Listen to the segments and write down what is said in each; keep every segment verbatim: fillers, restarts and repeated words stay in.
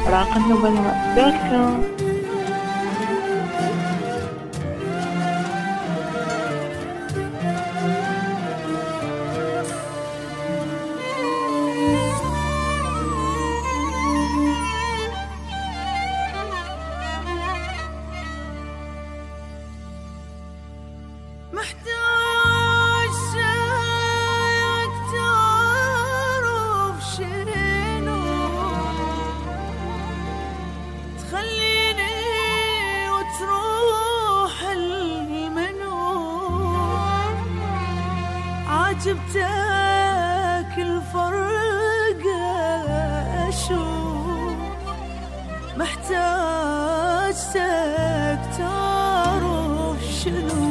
راقة نبلاء دوت كوم. عجبتك الفرق أشوف محتاجتك تعرف شنو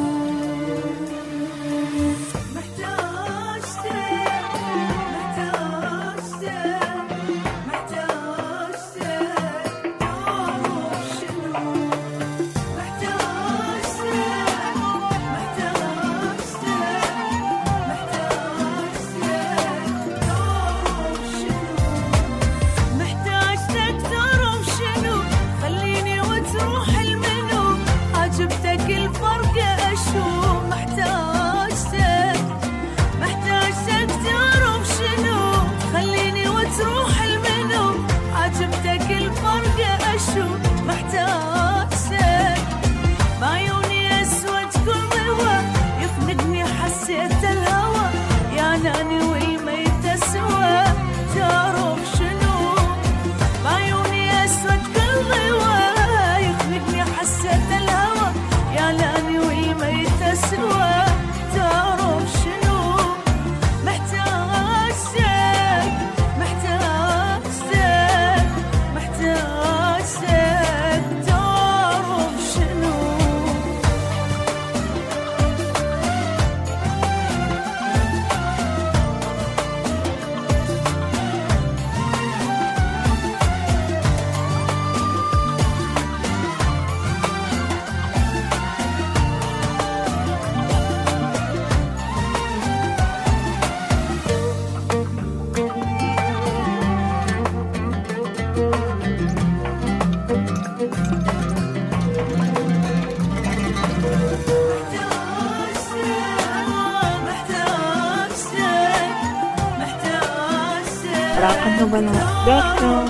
راقة نبلاء دوت كوم.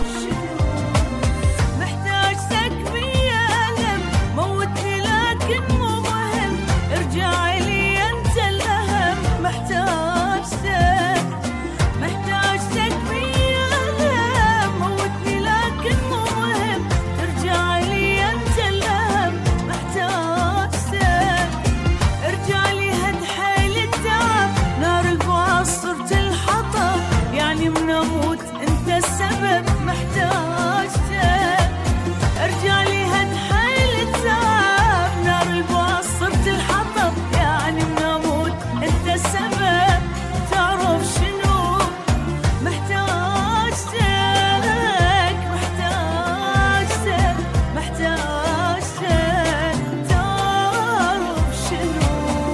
محتاجتك بيا ألم موتني لكن مو مهم ارجع لي أنت الأهم محتاجتك محتاجتك بيا ألم موتني لكن مو مهم ارجع لي أنت الأهم محتاجتك ارجع لي هد حيل التعب نار البعاص صرت الحطب يعني من أموت أنت السبب محتاجتك ارجع لي هد حيل التعب نار البعاص صرت الحطب يعني من أموت أنت السبب تعرف شنو محتاجتك محتاجتك محتاجتك تعرف شنو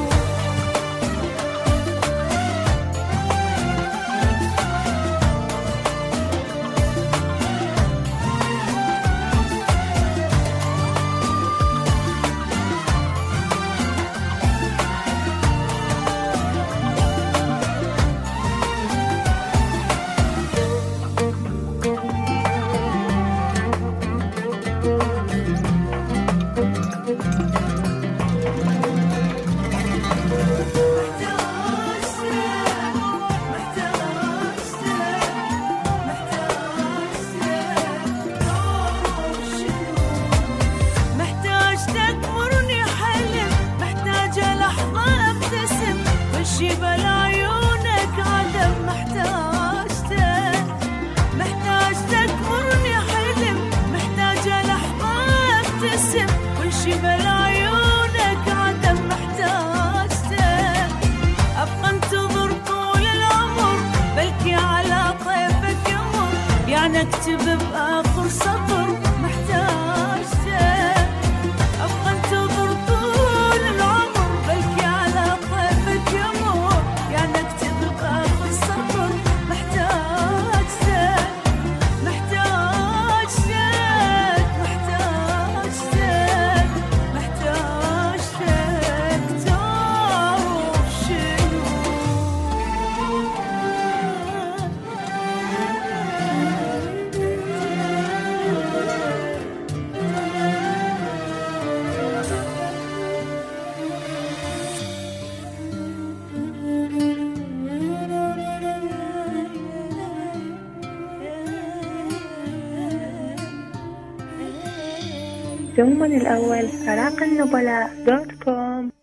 محتاجتك مرني حلم محتاجة لحظة ابتسم كل شي بلا عيونك عدم محتاجتك محتاجتك مرني حلم محتاجة لحظة ابتسم كل شي بلا عيونك عدم محتاجتك أبقى انتظر طول العمر بلكي على طيفك يمر يعني اكتب بآخر سطر محتاجتك أبقى انتظر طول العمر بلكي على طيفك يمر يعني اكتب بآخر سطر محتاجتك محتاجتك دوما الأول عراق النبلاء دوت كوم.